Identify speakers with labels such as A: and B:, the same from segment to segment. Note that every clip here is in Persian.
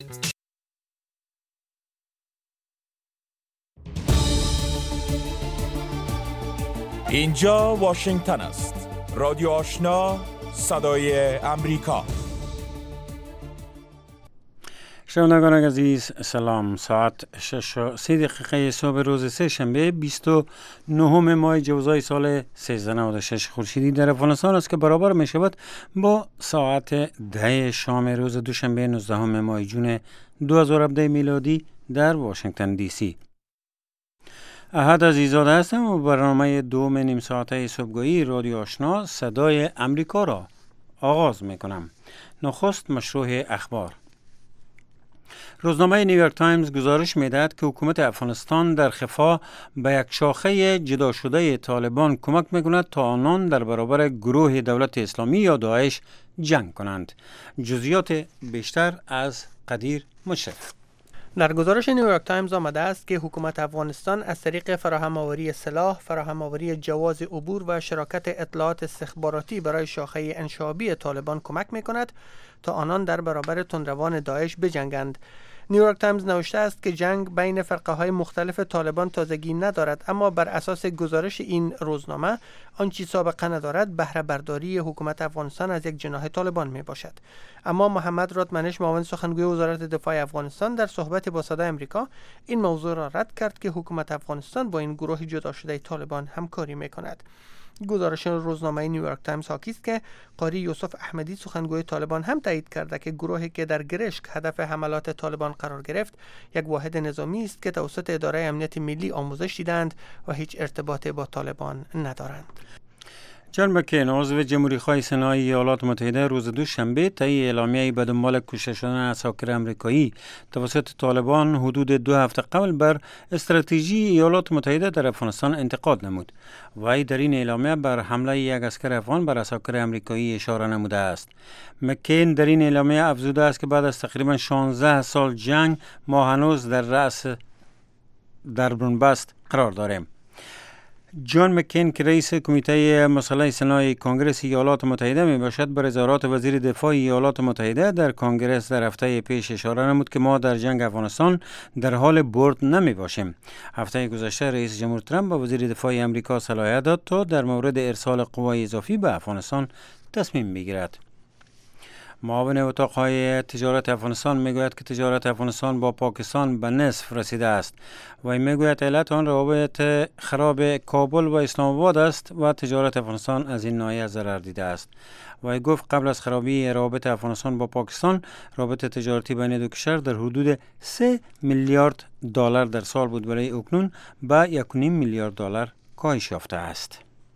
A: اینجا واشنگتن است. رادیو آشنا، صدای امریکا.
B: شنوندگان عزیز سلام. ساعت 6:03 صبح روز سه شنبه 29 ماه جوزای سال 1396 خورشیدی در افغانستان است که برابر می شود با ساعت 10 شام روز دوشنبه 19 ماه جون 2017 میلادی در واشنگتن دی سی. احد عزیزاده هستم و برنامه دوم نیم ساعته صبحگاهی رادیو آشنا صدای امریکا را آغاز می کنم. نخست مشروع اخبار. روزنامه نیویورک تایمز گزارش می‌دهد که حکومت افغانستان در خفا به یک شاخه جدا شده طالبان کمک می‌کند تا آنان در برابر گروه دولت اسلامی یا داعش جنگ کنند. جزئیات بیشتر از قدیر مشرف.
C: در گزارش نیویورک تایمز آمده است که حکومت افغانستان از طریق فراهم آوری سلاح، فراهم آوری جواز عبور و شراکت اطلاعات استخباراتی برای شاخه انشابی طالبان کمک می‌کند تا آنان در برابر تندروان داعش بجنگند. نیویورک تایمز نوشته است که جنگ بین فرقه های مختلف طالبان تازگی ندارد، اما بر اساس گزارش این روزنامه آنچه سابقه ندارد بهره برداری حکومت افغانستان از یک جناح طالبان می باشد. اما محمد رادمنش، معاون سخنگوی وزارت دفاع افغانستان، در صحبت با صدای امریکا این موضوع را رد کرد که حکومت افغانستان با این گروه جدا شده طالبان همکاری می کند. گزارش روزنامه نیویورک تایمز حاکی است که قاری یوسف احمدی، سخنگوی طالبان، هم تایید کرده که گروهی که در گرشک هدف حملات طالبان قرار گرفت یک واحد نظامی است که توسط اداره امنیت ملی آموزش دیدند و هیچ ارتباطی با طالبان ندارند.
B: جان مکین، عضو جمهوری‌خواه سنای ایالات متحده، روز دوشنبه طی اعلامیه‌ای به دنبال کشته شدن عساکر آمریکایی توسط طالبان حدود 2 هفته قبل بر استراتژی ایالات متحده در افغانستان انتقاد نمود. وی در این اعلامیه بر حمله یک عسکر افغان بر عساکر آمریکایی اشاره نموده است. مکین در این اعلامیه افزوده است که بعد از تقریباً 16 سال جنگ ما هنوز در رأس بنبست قرار داریم. جان مکین که رئیس کمیته مسئله صنایع کنگره ایالات متحده می باشد، بر اظهارات وزیر دفاع ایالات متحده در کنگره در هفته پیش اشاره نمود که ما در جنگ افغانستان در حال برد نمی باشیم. هفته گذشته رئیس جمهور ترامپ با وزیر دفاع امریکا صلاحیت داد تا در مورد ارسال قوای اضافی به افغانستان تصمیم بگیرد. معاون اتاقهای تجارت افغانستان میگوید که تجارت افغانستان با پاکستان به نصف رسیده است و میگوید علت آن روابط خراب کابل و اسلام آباد است و تجارت افغانستان از این ناحیه ضرر دیده است. و گفت قبل از خرابی روابط افغانستان با پاکستان، رابطه تجارتی بین دو کشور در حدود 3 میلیارد دلار در سال بود، ولی اکنون به 1.5 میلیارد دلار کاهش یافته است.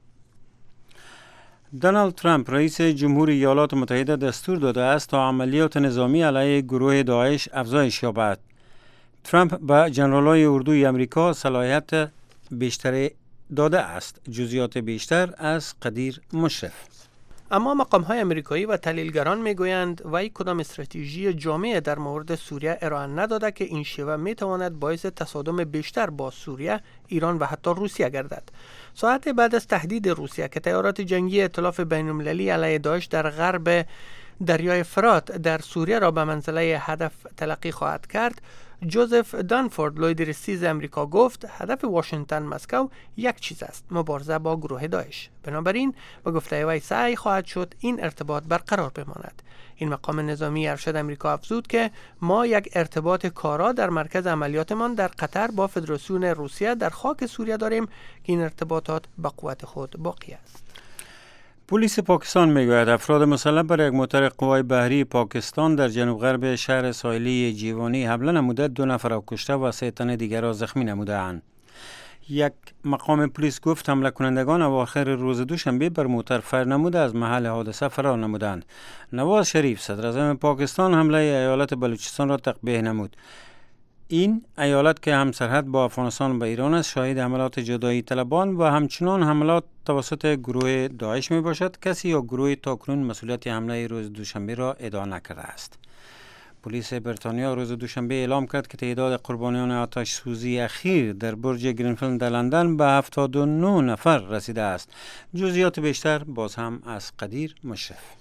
B: دونالد ترامپ رئیس جمهور ایالات متحده دستور داده است تا عملیات نظامی علیه گروه داعش افزایش یابد. ترامپ به ژنرال‌های اردوی آمریکا صلاحیت بیشتر داده است. جزئیات بیشتر از قدیر مشرف.
C: اما مقام‌های آمریکایی و تحلیلگران میگویند وی کدام استراتژی جامع در مورد سوریه ارائه نداده که این شیوه میتواند باعث تصادم بیشتر با سوریه، ایران و حتی روسیه گردد. ساعت بعد از تهدید روسیه که تیارات جنگی ائتلاف بین‌المللی علیه داعش در غرب دریای فرات در سوریه را به منزله هدف تلقی خواهد کرد، جوزف دانفورد، لویدرسیز امریکا، گفت هدف واشنگتن مسکو یک چیز است: مبارزه با گروه داعش. بنابراین به گفته وی سعی خواهد شد این ارتباط برقرار بماند. این مقام نظامی ارشد امریکا افزود که ما یک ارتباط کارا در مرکز عملیاتمان در قطر با فدراسیون روسیه در خاک سوریه داریم که این ارتباطات به قوت خود باقی است.
B: پلیس پاکستان میگوید افراد مسلح بر یک موتر قوای بحری پاکستان در جنوب غرب شهر ساحلی جیوانی حمله نموده 2 نفر را کشته و 3 تن دیگر را زخمی نموده‌اند. یک مقام پلیس گفت حمله کنندگان اواخر روز دوشنبه بر موتر فر نموده از محل حادثه فرار نمودند. نواز شریف، صدر اعظم پاکستان، حمله ایالت بلوچستان را تقبیح نمود. این ایالت که هم سرحد با افغانستان و ایران است، شاهد حملات جدایی طلبان و همچنان حملات توسط گروه داعش می باشد. کسی یا گروه تاکنون مسئولیت حمله روز دوشنبه را ادعا نکرده است. پلیس بریتانیا روز دوشنبه اعلام کرد که تعداد قربانیان آتش سوزی اخیر در برج گرینفیلد در لندن به 79 نفر رسیده است. جزئیات بیشتر باز هم از قدیر مشرف.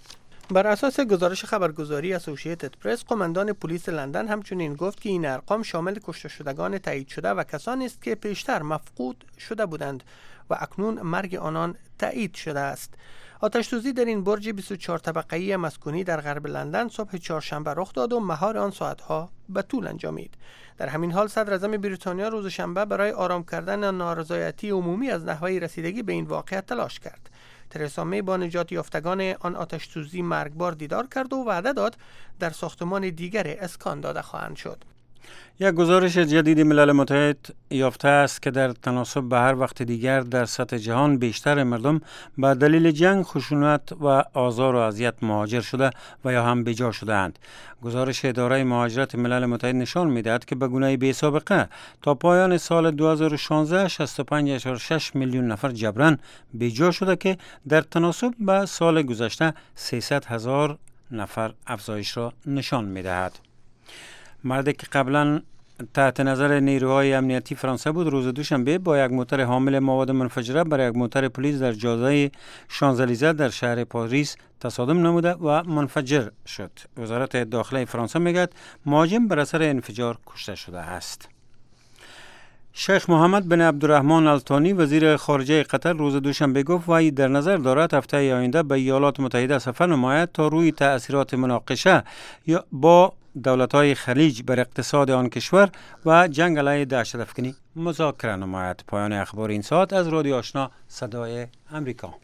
C: بر اساس گزارش خبرگزاری اسوسییتد پرس، قماندان پلیس لندن همچنین گفت که این ارقام شامل کشته شدگان تایید شده و کسانی است که پیشتر مفقود شده بودند و اکنون مرگ آنان تایید شده است. آتش‌سوزی در این برج 24 طبقه‌ای مسکونی در غرب لندن صبح چهارشنبه رخ داد و مهار آن ساعتها به طول انجامید. در همین حال صدر اعظم بریتانیا روز شنبه برای آرام کردن نارضایتی عمومی از نحوه رسیدگی به این واقعه تلاش کرد. ترسا می با نجات یافتگان آن آتش‌سوزی مرگبار دیدار کرد و وعده داد در ساختمان دیگر اسکان داده خواهند شد.
B: یک گزارش جدید ملل متحد یافته است که در تناسب به هر وقت دیگر در سطح جهان بیشتر مردم به دلیل جنگ، خشونت و آزار و اذیت مهاجر شده و یا هم بیجا شده اند. گزارش اداره مهاجرت ملل متحد نشان می‌دهد که به گونه بی سابقه تا پایان سال 2016 65.6 میلیون نفر جبران بیجا شده که در تناسب به سال گذشته 300,000 نفر افزایش را نشان می‌دهد. مردی که قبلا تحت نظر نیروهای امنیتی فرانسه بود، روز دوشنبه با یک موتر حامل مواد منفجره بر یک موتر پلیس در جاده شانزلیزه در شهر پاریس تصادم نموده و منفجر شد. وزارت داخله فرانسه میگوید مهاجم بر اثر انفجار کشته شده است. شیخ محمد بن عبدالرحمن الثانی وزیر خارجه قطر روز دوشنبه گفت وی در نظر دارد هفته آینده به ایالات متحده سفر نماید تا روی تأثیرات مناقشه یا با دولت‌های خلیج بر اقتصاد آن کشور و جنگ علیه دهشت‌افکنی مذاکره نماید. پایان اخبار این ساعت از رادیو آشنا صدای امریکا.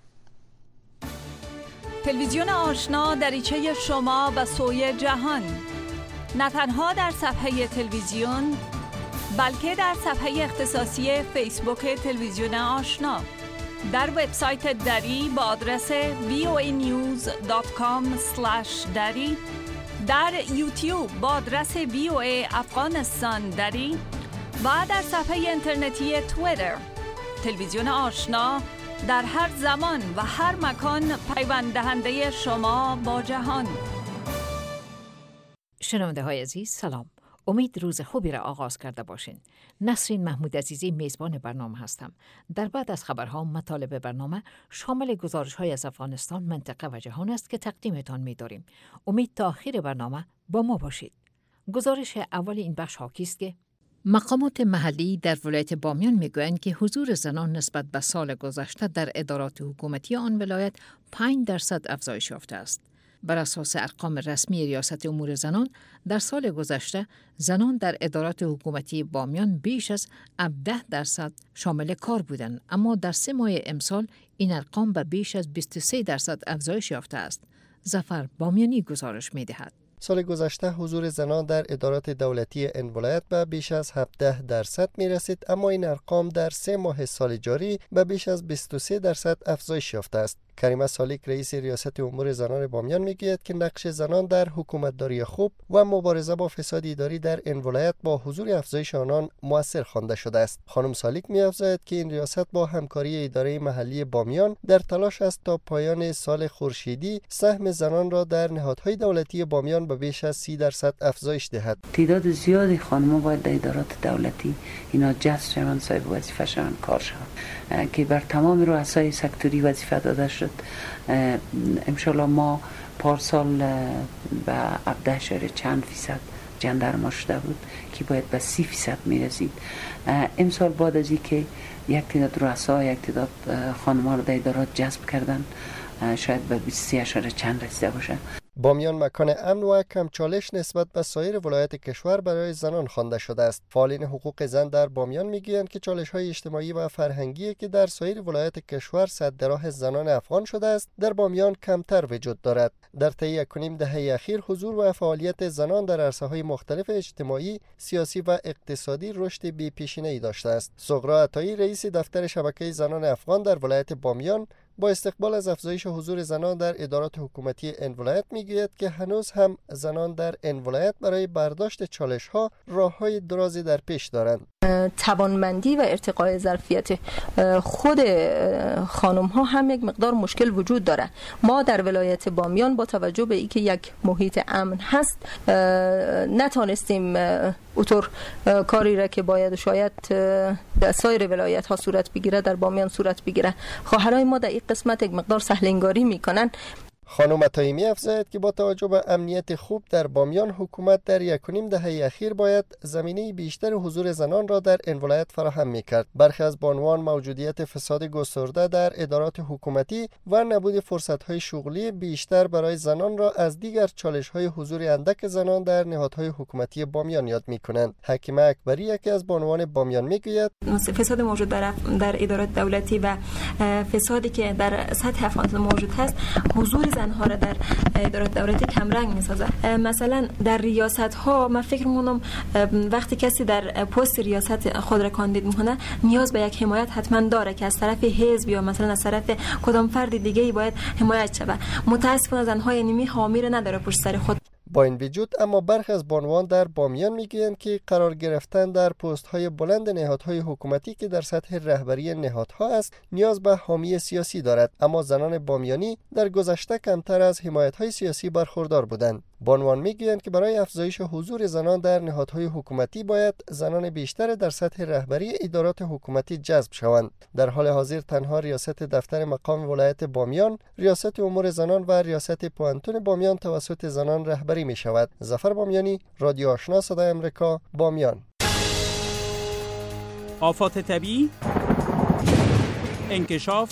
D: تلویزیون آشنا دریچه شما به سوی جهان، نه تنها در صفحه تلویزیون بلکه در صفحه اختصاصی فیسبوک تلویزیون آشنا، در وبسایت دری با آدرس voanews.com/dari، در یوتیوب با آدرس VOA افغانستان دری و در صفحه اینترنتی توییتر. تلویزیون آشنا در هر زمان و هر مکان پیوند دهنده شما با جهان.
E: شنونده های عزیز سلام. امید روز خوبی را آغاز کرده باشین. نسرین محمود عزیزی میزبان برنامه هستم. در بعد از خبرها مطالب برنامه شامل گزارش‌های از افغانستان، منطقه و جهان است که تقدیمتان می‌داریم. امید تا آخر برنامه با ما باشید. گزارش اول این بخش حاکی است که مقامات محلی در ولایت بامیان میگویند که حضور زنان نسبت به سال گذشته در ادارات حکومتی آن ولایت 5% افزایش یافته است. بر اساس ارقام رسمی ریاست امور زنان، در سال گذشته زنان در ادارات حکومتی بامیان بیش از 17% شامل کار بودند، اما در 3 ماه امسال این ارقام به بیش از 23% افزایش یافته است. ظفر بامیانی گزارش می‌دهد.
F: سال گذشته حضور زنان در ادارات دولتی این ولایت به بیش از 17% می رسید، اما این ارقام در 3 ماه سال جاری به بیش از 23% افزایش یافته است. کریمه سالیک رئیس ریاست امور زنان بامیان میگوید که نقش زنان در حکومتداری خوب و مبارزه با فساد اداری در این ولایت با حضور افزایش آنان مؤثر خوانده شده است. خانم سالیک می‌افزاید که این ریاست با همکاری اداره محلی بامیان در تلاش است تا پایان سال خورشیدی سهم زنان را در نهادهای دولتی بامیان به بیش از 30% افزایش دهد.
G: تعداد زیادی خانم‌ها باید در ادارات دولتی اینا جذب شوند، صاحب وظیفه شوند، کار شوند که بر تمام رؤسای سکتوری وظیفه داده شد. انشالله ما پارسال به 17.چند% جندرما شده بود که باید به 30% میرسید. امسال بعد از اینکه یک تعداد رؤسا، یک تعداد خانم‌ها را در ادارات جذب کردن، شاید به 23.چند رسیده باشه.
F: بامیان مکان امن و کم چالش نسبت به سایر ولایات کشور برای زنان خوانده شده است. فعالین حقوق زن در بامیان میگویند که چالش‌های اجتماعی و فرهنگی که در سایر ولایات کشور سد راه زنان افغان شده است، در بامیان کمتر وجود دارد. در طی 1.5 دهه اخیر حضور و فعالیت زنان در عرصه‌های مختلف اجتماعی، سیاسی و اقتصادی رشد بی‌پیشینه‌ای داشته است. صغرا عطایی رئیس دفتر شبکه زنان افغان در ولایت بامیان با استقبال از افزایش حضور زنان در ادارات حکومتی این ولایت میگوید که هنوز هم زنان در این ولایت برای برداشت چالش‌ها راه‌های درازی در پیش دارند.
H: توانمندی و ارتقای ظرفیت خود خانم‌ها هم یک مقدار مشکل وجود داره. ما در ولایت بامیان با توجه به اینکه یک محیط امن هست نتانستیم اونطور کاری را که باید شاید در سایر ولایت ها صورت بگیره در بامیان صورت بگیره. خواهرای ما در این قسمت یک مقدار سهل انگاری میکنن.
F: خانم طایمی افزاید که با توجه به امنیت خوب در بامیان، حکومت در 1.5 دهه اخیر باید زمینه بیشتر حضور زنان را در این ولایت فراهم می‌کرد. برخی از بانوان موجودیت فساد گسترده در ادارات حکومتی و نبود فرصت‌های شغلی بیشتر برای زنان را از دیگر چالش‌های حضور اندک زنان در نهادهای حکومتی بامیان یاد می‌کنند. حکیمه اکبری یکی از بانوان بامیان می‌گوید
I: فساد موجود در ادارات دولتی و فسادی که در سطح افغانستان موجود هست حضور زنها را در ادارات دولتی کمرنگ می‌سازد. مثلا در ریاست‌ها من فکر می‌کنم وقتی کسی در پست ریاست خود را کاندید می‌کنه نیاز به یک حمایت حتما داره که از طرف حزب یا مثلا از طرف کدام فرد دیگه‌ای باید حمایت شود. متأسفانه زن‌های نیمی حامی را نداره پشت سر خود.
F: با این وجود اما برخی از بانوان در بامیان میگویند که قرار گرفتن در پست‌های بلند نهادهای حکومتی که در سطح رهبری نهادها است نیاز به حامی سیاسی دارد، اما زنان بامیانی در گذشته کمتر از حمایت‌های سیاسی برخوردار بودند. بانوان میگویند که برای افزایش حضور زنان در نهادهای حکومتی باید زنان بیشتر در سطح رهبری ادارات حکومتی جذب شوند. در حال حاضر تنها ریاست دفتر مقام ولایت بامیان، ریاست امور زنان و ریاست پوهنتون بامیان توسط زنان رهبری می شود. ظفر بامیانی، رادیو آشنا صدای آمریکا، بامیان.
J: آفات طبیعی، انکشاف،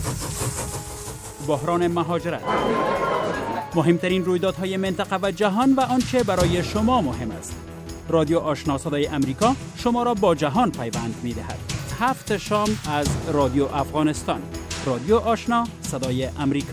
J: بحران مهاجرت، مهمترین رویدادهای منطقه و جهان و آنچه برای شما مهم است. رادیو آشنا صدای امریکا شما را با جهان پیوند می دهد. 7 شام از رادیو افغانستان. رادیو آشنا صدای امریکا.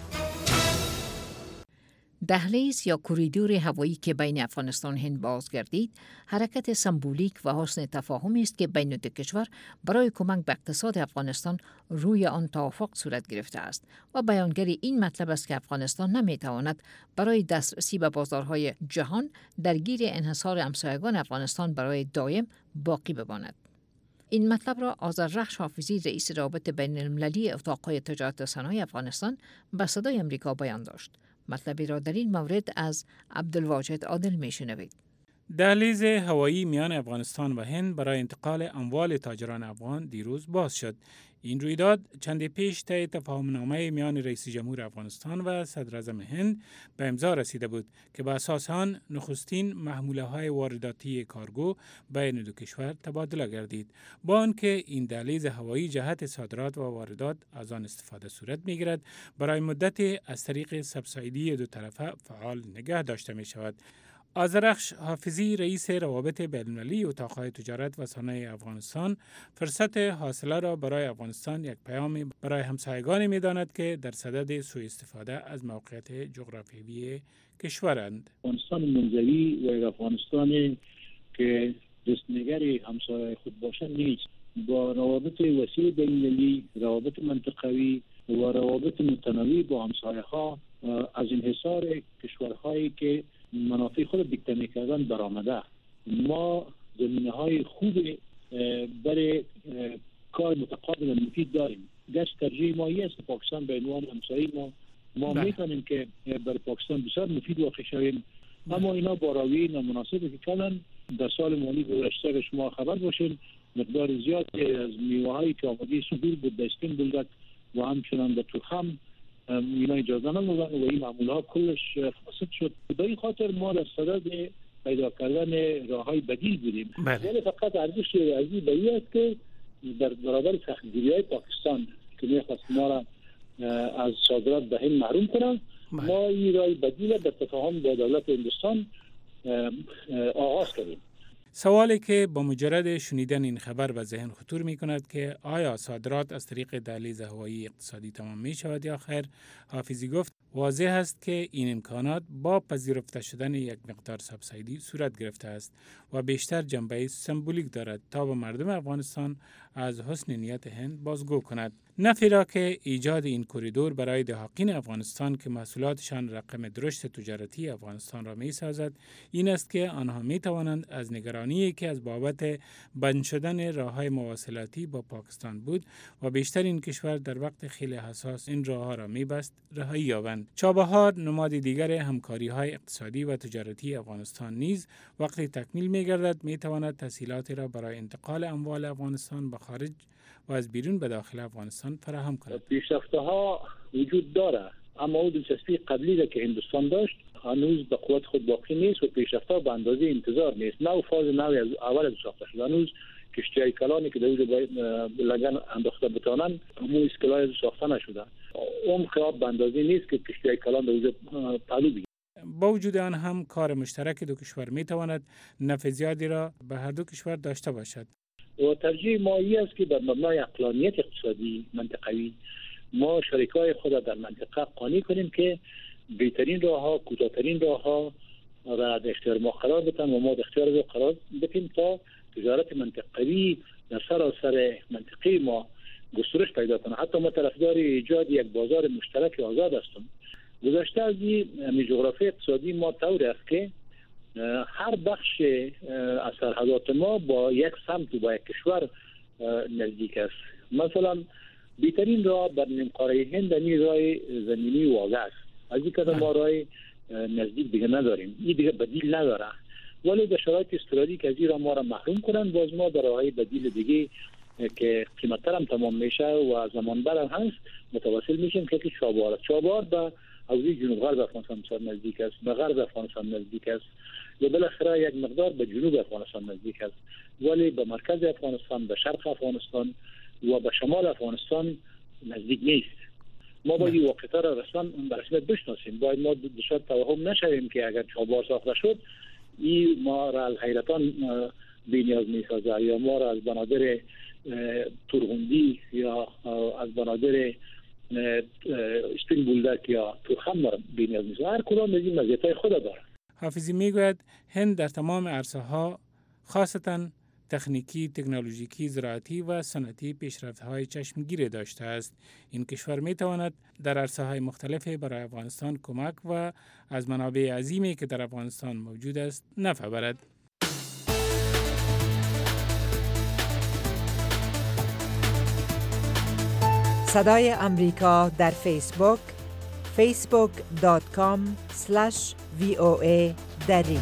E: دهلیز یا کوریدور هوایی که بین افغانستان هند بازگردید، حرکت سمبولیک و حسن تفاهمی است که بین دو کشور برای کمک به اقتصاد افغانستان روی آن توافق صورت گرفته است و بیانگر این مطلب است که افغانستان نمیتواند برای دسترسی به بازارهای جهان درگیر انحصار همسایگان افغانستان برای دائم باقی بماند. این مطلب را آذررخش حافظی رئیس رابط بین المللی اتاقهای تجارت و صنایع افغانستان به صدای امریکا بیان داشت. مطلبی را در این مورد از عبدالواجد عادل میشنوید.
K: دهلیز هوایی میان افغانستان و هند برای انتقال اموال تاجران افغان دیروز باز شد. این رویداد چندی پیش طی تفاهم‌نامه میان رئیس جمهور افغانستان و صدر اعظم هند به امضا رسیده بود که به اساس آن نخستین محموله‌های وارداتی کارگو بین دو کشور تبادله گردید. با آنکه این دهلیز هوایی جهت صادرات و واردات از آن استفاده صورت می‌گیرد، برای مدتی از طریق سبسایدی دو طرفه فعال نگه داشته می‌شود. آذررخش حافظی رئیس روابط بین‌المللی اتاقهای تجارت و صنایع افغانستان فرصت حاصله را برای افغانستان یک پیام برای همسایگانی می‌داند که در صدد سوء استفاده از موقعیت جغرافیایی کشورند.
L: افغانستان منزوی و افغانستان که دستنگر همسایه خود باشد نیست. با روابط وسیع بین‌المللی، روابط منطقوی و روابط متنوع با همسایه‌ها از انحصار کشورهایی که منافع خود دیکته می‌کردن برآمده. ما زمینه‌های خوب برای کار متقابل مفید داریم. گشت ترجیح مایی است پاکستان به عنوان همسایه ما می‌تونیم که برای پاکستان بسیار مفید واقع شویم، اما اینا با رویه نامناسبی که کردن. در سال مالی گذشته شما خبر باشین مقدار زیادی از میوه‌هایی که آماده صدور بود به اسپین بلدک و همچنان به تورخم اینا اجازه نمودن و این معمولها کلش فاسد شد. به این خاطر ما در صدد پیدا کردن راه‌های بدیل بودیم. ولی فقط ارزش ریاضی به این است که در برابر سختگیری‌های پاکستان که می‌خواست ما را از صادرات به هند محروم کنند، ما این راه بدیل به تفاهم با دولت هندوستان آغاز کردیم.
K: سوالی که با مجرد شنیدن این خبر به ذهن خطور می کند که آیا صادرات از طریق دهلیز هوایی اقتصادی تمام می شود یا خیر؟ حافظی گفت واضح است که این امکانات با پذیرفته شدن یک مقدار سبسایدی صورت گرفته است و بیشتر جنبه سمبولیک دارد تا به مردم افغانستان از حسن نیت هند بازگو کند. نفی را که ایجاد این کوریدور برای دهاقین افغانستان که محصولاتشان رقم درشت تجارتی افغانستان را می سازد این است که آنها می توانند از نگرانی که از بابت بند شدن راه‌های مواصلاتی با پاکستان بود و بیشتر این کشور در وقت خیلی حساس این راه‌ها را می بست رهایی یابند. چابهار نماد دیگر همکاری‌های اقتصادی و تجارتی افغانستان نیز وقتی تکمیل می گردد می تواند تسهیلاتی را برای انتقال اموال افغانستان به خارج و از بیرون به داخل افغانستان فراهم کند.
L: پیشرفت‌ها وجود داره اما او دلچسپی قبلی را که هندوستان داشت هنوز به قوت خود باقی نیست و پیشرفت‌ها به اندازه انتظار نیست. نو فاز نوی از اول از ساخته شده. هنوز کشتی‌های کلانی که در باید لگن انداخته بتانند همون اسکلای ساخته نشده. اون خیاب به اندازه نیست که کشتی‌های کلان در پهلو بگیرد.
K: با وجود آن هم کار مشترک دو کشور میتواند نفع زیادی را به هر دو کشور داشته باشد.
L: و ترجیح ما است که بر مبنای عقلانیت اقتصادی منطقوی ما شریکای خود در منطقه قانع کنیم که بهترین راه‌ها، کوتاه‌ترین راه‌ها را در اختیار ما قرار بدن و ما در اختیار او قرار بدیم تا تجارت منطقوی در سراسر منطقه ما گسترش پیدا کنه. حتی ما طرفدار ایجاد یک بازار مشترک آزاد هستیم. گذشته از این جغرافی اقتصادی ما طور است که هر بخش از سرحدات ما با یک سمت و با یک کشور نزدیک است. مثلا بهترین راه بر نیمکره هند این راه زمینی واقع است. از این کدام ما راه نزدیک دیگه نداریم. این دیگه بدیل نداره. ولی در شرایط اضطراری که از این راه ما را محروم کنن، باز ما در راههای بدیل دیگه که قیمت‌تر هم تمام میشه و زمانبر هم هست متوسل میشیم که چابهار به حوزه جنوب غرب افغانستان نزدیک است، به غرب افغانستان نزدیک است و بالاخره یک مقدار به جنوب افغانستان نزدیک است، ولی به مرکز افغانستان، به شرق افغانستان و به شمال افغانستان نزدیک نیست. ما باید این واقعیت را به رسمیت بشناسیم. باید ما دچار توهم نشویم که اگر چابهار ساخته شد این ما را از حیرتان بی‌نیاز می‌سازد یا ما را از بنادر تورغوندی یا از بنادر اسپین بولدک یا تورخم بی‌نیاز می‌سازد. هر کدام از این مزیت‌های خود دارد.
K: حافظی میگوید هند در تمام عرصه‌ها خاصتاً تکنیکی، تکنولوژیکی، زراعتی و صنعتی پیشرفت‌های چشمگیر داشته است. این کشور می‌تواند در عرصه‌های مختلف برای افغانستان کمک و از منابع عظیمی که در افغانستان موجود است نفع برد.
M: صدای امریکا در فیسبوک facebook.com/VOA دری.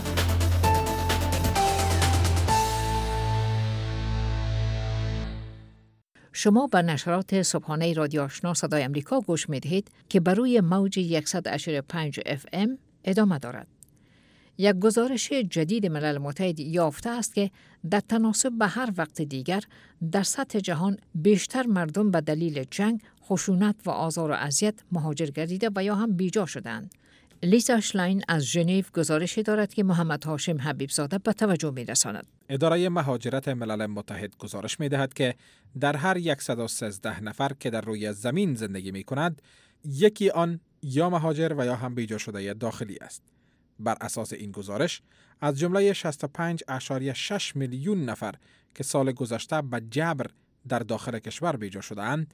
E: شما به نشرات صبحانه رادیو آشنا صدای امریکا گوش می‌دهید که بر روی موج 100.5 FM ادامه دارد. یک گزارش جدید ملل متحد یافته است که در تناسب به هر وقت دیگر در سطح جهان بیشتر مردم به دلیل جنگ، خشونت و آزار و اذیت مهاجر گردیده و یا هم بیجا شدند. لیزا شلاین از ژنو گزارشی دارد که محمد هاشم حبیبزاده به توجه می‌رساند.
N: اداره مهاجرت ملل متحد گزارش می‌دهد که در هر 113 نفر که در روی زمین زندگی می‌کند، یکی آن یا مهاجر و یا هم بیجا شده داخلی است. بر اساس این گزارش از جمله 65.6 میلیون نفر که سال گذشته به جبر در داخل کشور بیجا شده‌اند،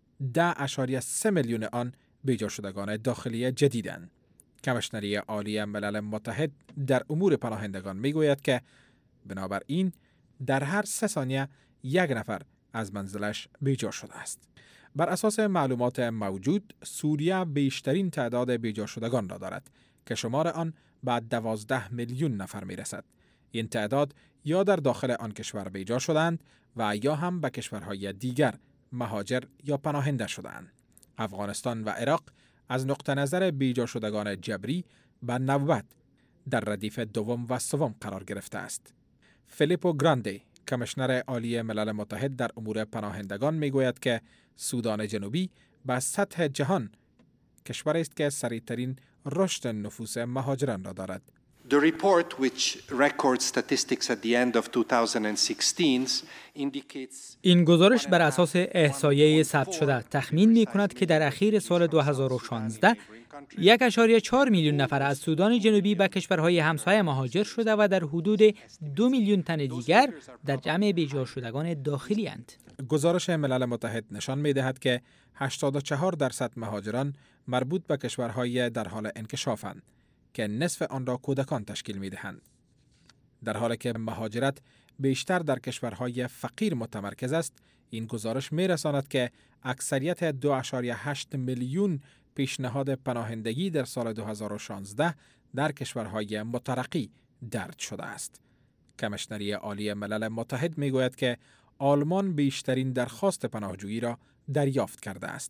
N: 10.3 میلیون آن بیجا شدگان داخلی جدیدند. کمیشنری عالی ملل متحد در امور پناهندگان میگوید که بنابراین در هر 3 ثانیه یک نفر از منزلش بیجا شده است. بر اساس معلومات موجود، سوریه بیشترین تعداد بیجا شدگان را دارد که شمار آن به 12 میلیون نفر میرسد. این تعداد یا در داخل آن کشور بیجا شدند و یا هم به کشورهای دیگر مهاجر یا پناهنده شدند. افغانستان و عراق از نقطه نظر بیجا شدگان جبری به نوبت در ردیف دوم و سوم قرار گرفته است. فیلیپو گراندی، کمیشنر عالی ملل متحد در امور پناهندگان میگوید که سودان جنوبی به سطح جهان کشوری است که سریعترین رشد نفوس مهاجران را دارد.
O: The report, which records statistics at the end of 2016, indicates
P: این گزارش بر اساس احصایه ثبت شده تخمین می‌کند که در اخیر سال 2016 1.4 میلیون نفر از سودان جنوبی به کشورهای همسایه مهاجر شده و در حدود 2 میلیون تن دیگر در جمع بیجا شدگان داخلی اند.
N: گزارش ملل متحد نشان می‌دهد که 84% مهاجران مربوط به کشورهای در حال انکشافند که نصف آن را کودکان تشکیل می‌دهند. در حالی که مهاجرت بیشتر در کشورهای فقیر متمرکز است، این گزارش می‌رساند که اکثریت 2.8 میلیون پیشنهاد پناهندگی در سال 2016 در کشورهای مترقی درج شده است. کمیشنری عالی ملل متحد می‌گوید که آلمان بیشترین درخواست پناهجویی را دریافت کرده است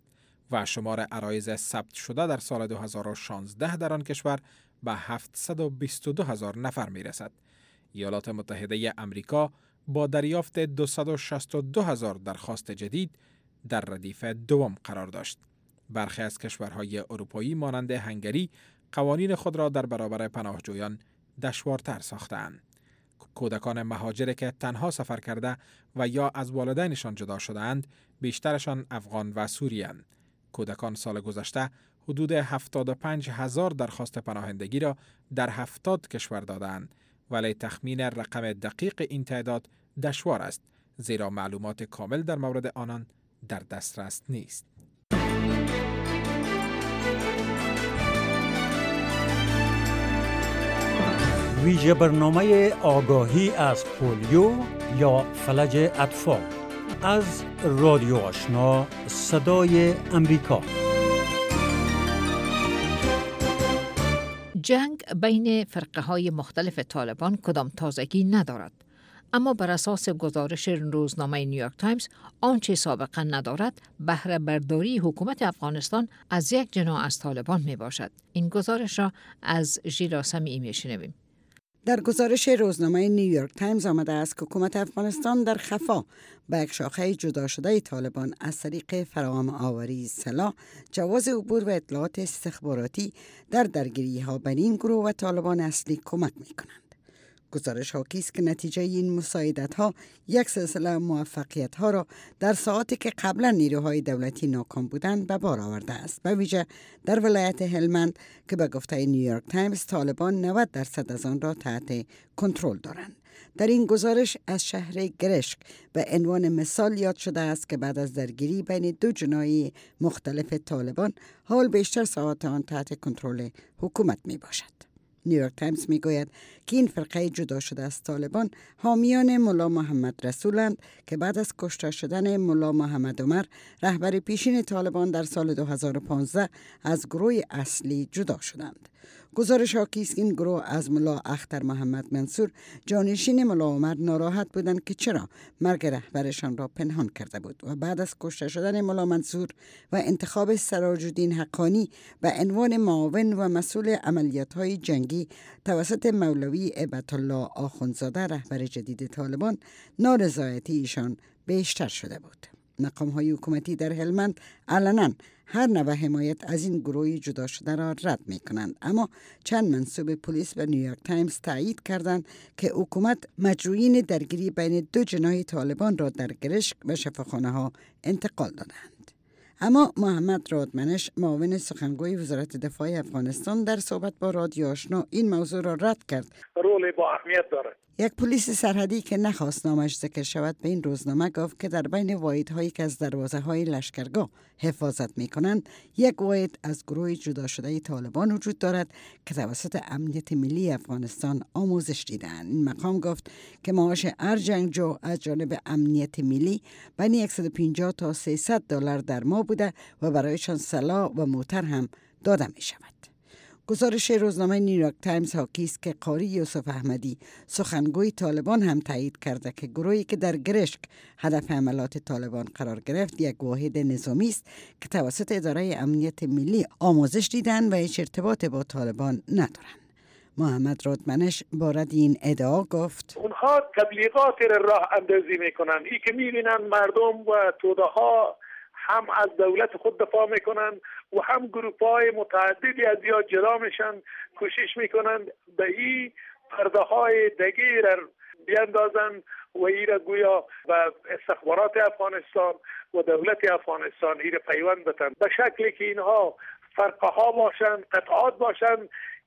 N: و شمار عرایض ثبت شده در سال 2016 در آن کشور به 722,000 نفر می رسد. ایالات متحده امریکا با دریافت 262,000 درخواست جدید در ردیف دوم قرار داشت. برخی از کشورهای اروپایی مانند هنگری قوانین خود را در برابر پناهجویان دشوارتر ساختند. کودکان مهاجر که تنها سفر کرده و یا از والدینشان جدا شده‌اند، بیشترشان افغان و سوری‌اند. کودکان سال گذشته حدود 75,000 درخواست پناهندگی را در 70 کشور دادند، ولی تخمین رقم دقیق این تعداد دشوار است، زیرا معلومات کامل در مورد آنان در دسترس نیست.
B: ویژه برنامه آگاهی از پولیو یا فلج اطفال از رادیو آشنا صدای امریکا.
E: جنگ بین فرقه های مختلف طالبان کدام تازگی ندارد، اما بر اساس گزارش روزنامه نیویورک تایمز آنچه سابقا ندارد بهره برداری حکومت افغانستان از یک جناح از طالبان می باشد. این گزارش را از ژیلا سمیعی می شنویم.
Q: در گزارش روزنامه نیویورک تایمز آمده است که حکومت افغانستان در خفا به یک شاخه جدا شده طالبان از طریق فراهم آوری سلاح، جواز عبور و اطلاعات استخباراتی در درگیری ها بین این گروه و طالبان اصلی کمک می کنند. گزارش حاکی است که نتیجه این مساعدت ها یک سلسله موفقیت ها را در ساعاتی که قبلا نیروهای دولتی ناکام بودند به بار آورده است. به ویژه در ولایت هلمند که به گفته نیویورک تایمز طالبان 90% از آن را تحت کنترل دارند. در این گزارش از شهر گرشک به عنوان مثال یاد شده است که بعد از درگیری بین دو جناح مختلف طالبان حال بیشتر ساعات آن تحت کنترل حکومت می باشد. نیویورک تایمز می گوید که این فرقه جدا شده از طالبان حامیان ملا محمد رسولند که بعد از کشته شدن ملا محمد عمر رهبر پیشین طالبان در سال 2015 از گروه اصلی جدا شدند. گزارش حاکی است این گروه از ملا اختر محمد منصور جانشین ملا عمر ناراحت بودند که چرا مرگ رهبرشان را پنهان کرده بود و بعد از کشته شدن ملا منصور و انتخاب سراج الدین حقانی به عنوان معاون و مسئول عملیات‌های جنگی توسط مولوی هیبت‌الله آخوندزاده رهبر جدید طالبان نارضایتی ایشان بیشتر شده بود. مقام‌های حکومتی در هلمند علناً هر نوع حمایت از این گروه جدا شده را رد می کنند، اما چند منصوب پلیس به نیویورک تایمز تایید کردند که حکومت مجروحین درگیری بین دو جناح طالبان را در گرشک به شفاخانه ها انتقال دادند. اما محمد رادمنش معاون سخنگوی وزارت دفاع افغانستان در صحبت با رادیو آشنا این موضوع را رد کرد.
R: رول با اهمیت دارد.
Q: یک پلیس سرحدی که نخواست نامش ذکر شود به این روزنامه گفت که در بین واحدهایی که از دروازه‌های لشکرگاه حفاظت می‌کنند یک واحد از گروه جدا شده طالبان وجود دارد که توسط امنیت ملی افغانستان آموزش دیدند. این مقام گفت که معاش هر جنگجو از جانب امنیت ملی بین 150 تا 300 دلار در ماه بوده و برایشان سلاح و موتر هم داده می‌شود. گزارش روزنامه نیویورک تایمز حاکی است که قاری یوسف احمدی سخنگوی طالبان هم تایید کرده که گروهی که در گرشک هدف حملات طالبان قرار گرفت یک واحد نظامی است که توسط اداره امنیت ملی آموزش دیدن و هیچ ارتباط با طالبان ندارند. محمد رادمنش بارد این ادعا گفت
R: اونها تبلیغات راه اندازی میکنن، ای که میبینن مردم و توده ها هم از دولت خود دفاع میکنن و هم گروپ‌های متعددی از یا جدا میشن، کوشش میکنن به این پرده های دگیر بیاندازن و این را گویا به استخبارات افغانستان و دولت افغانستان این را پیوند بتن به شکلی که اینها فرقه ها باشن، قطعات باشن،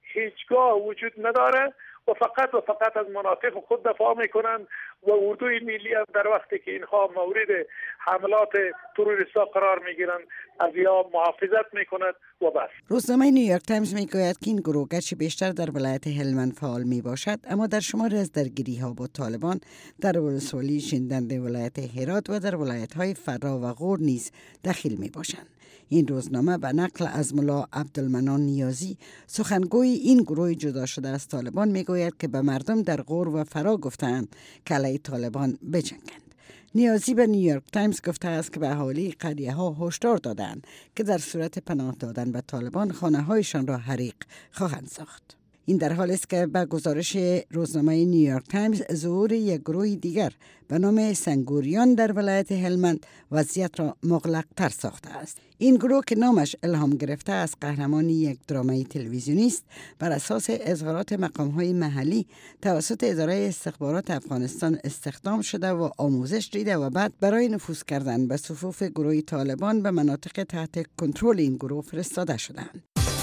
R: هیچگاه وجود نداره و فقط از مناطق خود دفاع میکنن و اردوی ملی هم در وقتی که اینها مورد حملات تروریستا قرار میگیرن از یا محافظت میکند و بس.
Q: روزنامه نیویورک تایمز میگوید که این گروه گرچه بیشتر در ولایت هلمند فعال میباشد اما در شماری از درگیری ها با طالبان در ولسوالی شینڈند ولایت هرات و در ولایت های فرا و غور نیز دخیل میباشند. این روزنامه به نقل از ملا عبدالمنان نیازی سخنگوی این گروه جدا شده از طالبان میگوید که به مردم در غور و فرا گفتند که علیه طالبان بجنگند. نیازی به نیویورک تایمز گفته است که به اهالی قریه ها هشدار دادند که در صورت پناه دادن به طالبان خانه هایشان را حریق خواهند ساخت. این در حالی است که به گزارش روزنامه نیویورک تایمز ظهور یک گروه دیگر به نام سنگوریان در ولایت هلمند وضعیت را مغلق‌تر ساخته است. این گروه که نامش الهام گرفته از قهرمانی یک درامای تلویزیونی است، بر اساس اظهارات مقام‌های محلی توسط اداره استخبارات افغانستان استخدام شده و آموزش دیده و بعد برای نفوذ کردن به صفوف گروه طالبان به مناطق تحت کنترل این گروه فرستاده شدند.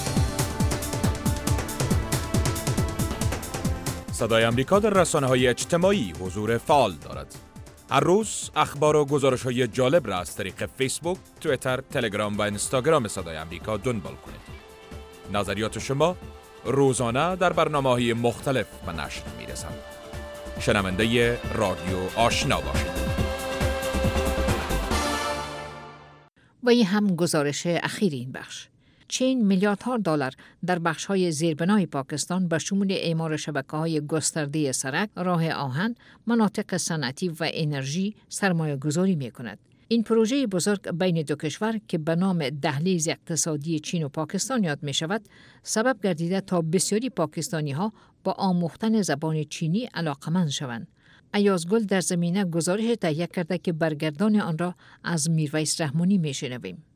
A: صدای امریکا در رسانه‌های اجتماعی حضور فعال دارد. هر روز اخبار و گزارش‌های جالب را از طریق فیسبوک، توییتر، تلگرام و اینستاگرام صدای امریکا دنبال کنید. نظریات شما روزانه در برنامه‌های مختلف به نشر می‌رسند. شنونده رادیو آشنا باشید.
E: و این هم گزارش اخیر این بخش. چین میلیاردها دلار در بخش‌های زیربنای پاکستان به شمول اعمار شبکه‌های گسترده سرک، راه آهن، مناطق صنعتی و انرژی سرمایه‌گذاری می‌کند. این پروژه بزرگ بین دو کشور که به نام دهلیز اقتصادی چین و پاکستان یاد می‌شود، سبب گردیده تا بسیاری پاکستانی‌ها با آموختن زبان چینی علاقه‌مند شوند. ایاز گل در زمینه گزارش تهیه کرده که برگردان آن را از میرویس رحمانی می‌شنویم.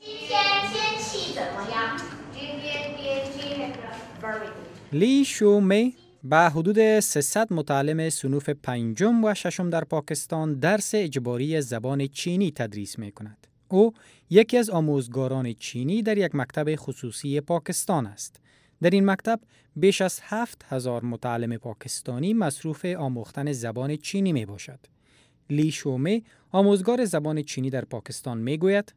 P: لی شومی به حدود 300 متعلم صنوف پنجم و ششم در پاکستان درس اجباری زبان چینی تدریس می کند. او یکی از آموزگاران چینی در یک مکتب خصوصی پاکستان است. در این مکتب بیش از 7000 متعلم پاکستانی مصروف آموختن زبان چینی می باشد. لی شومی آموزگار زبان چینی در پاکستان می گوید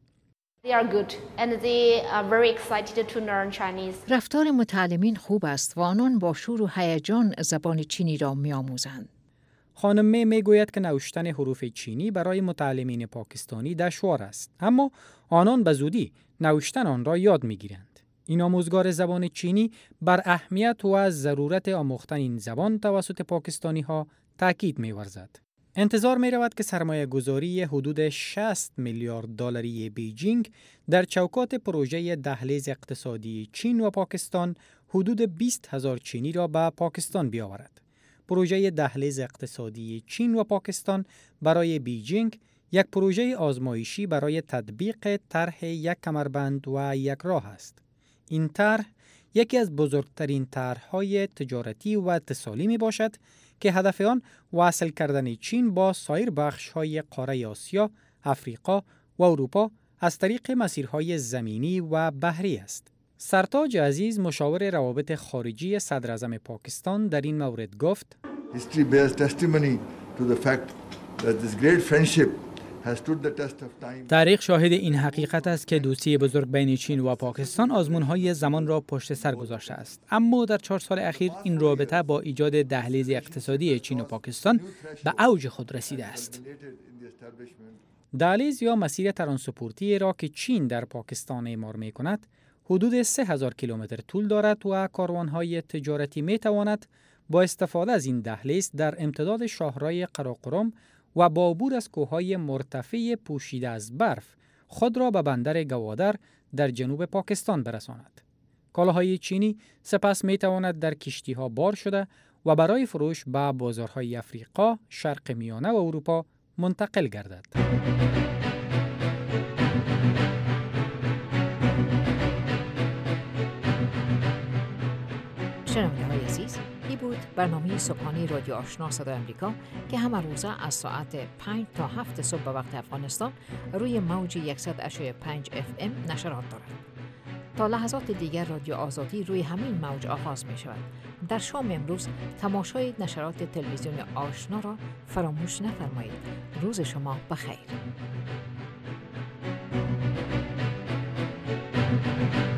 E: رفتار متعلمین خوب است و آنان با شور و هیجان زبان چینی را می‌آموزند.
P: خانم می گوید که نوشتن حروف چینی برای متعلمین پاکستانی دشوار است، اما آنان به زودی نوشتن آن را یاد می‌گیرند. این آموزگار زبان چینی بر اهمیت و ضرورت آموختن این زبان توسط پاکستانی‌ها تاکید می‌ورزد. انتظار می رود که سرمایه گذاری حدود 60 میلیارد دلاری بیجینگ در چوکات پروژه دهلیز اقتصادی چین و پاکستان حدود 20,000 چینی را به پاکستان بیاورد. پروژه دهلیز اقتصادی چین و پاکستان برای بیجینگ یک پروژه آزمایشی برای تطبیق طرح یک کمربند و یک راه است. این طرح یکی از بزرگترین طرح‌های تجارتی و اتصالی می باشد که هدف آن وصل کردن چین با سایر بخش‌های قاره آسیا، افریقا و اروپا از طریق مسیرهای زمینی و بحری است. سرتاج عزیز مشاور روابط خارجی صدر اعظم پاکستان در این مورد گفت:
S: History bears testimony to the fact that this great friendship has stood the test of time.
P: تاریخ شاهد این حقیقت است که دوستی بزرگ بین چین و پاکستان آزمون‌های زمان را پشت سر گذاشته است، اما در 4 سال اخیر این رابطه با ایجاد دهلیز اقتصادی چین و پاکستان به اوج خود رسیده است. دهلیز یا مسیر ترانسپورتی را که چین در پاکستان اعمار می‌کند، حدود 3000 کیلومتر طول دارد و کاروان‌های تجارتی می‌تواند با استفاده از این دهلیز در امتداد شاهراه قراقرم و با عبور از کوههای مرتفع پوشیده از برف خود را به بندر گوادر در جنوب پاکستان برساند. کالاهای چینی سپس می تواند در کشتی‌ها بار شده و برای فروش به بازارهای افریقا، شرق میانه و اروپا منتقل گردد.
E: شنونده‌های عزیز، این بود برنامه صبحانه رادیو آشنا صدای امریکا که همه روزه از ساعت 5 تا 7 صبح به وقت افغانستان روی موج 100.5 FM نشرات دارد. تا لحظات دیگر رادیو آزادی روی همین موج آغاز می شود. در شام امروز تماشای نشرات تلویزیون آشنا را فراموش نفرمایید. روز شما بخیر.